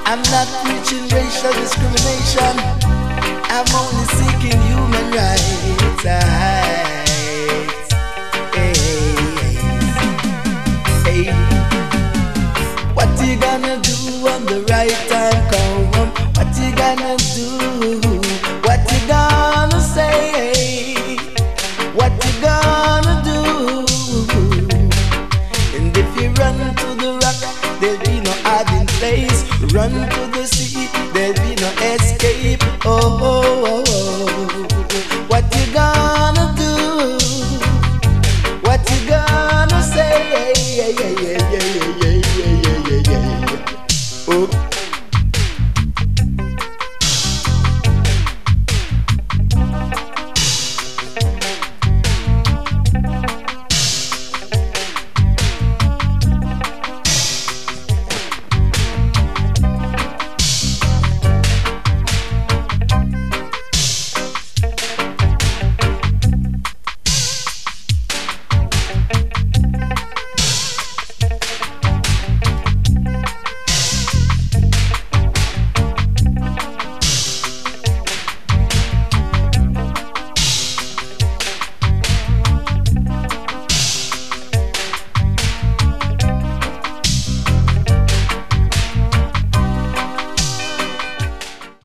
I'm not preaching racial discrimination. I'm only seeking human rights. Hey. What you gonna do when the right time come? What you gonna do? What you gonna say? What you gonna do? And if you run to the rock, there'll be no hiding place. Run to the sea, there'll be no escape. Oh. What you gonna do? What you gonna say? Oh.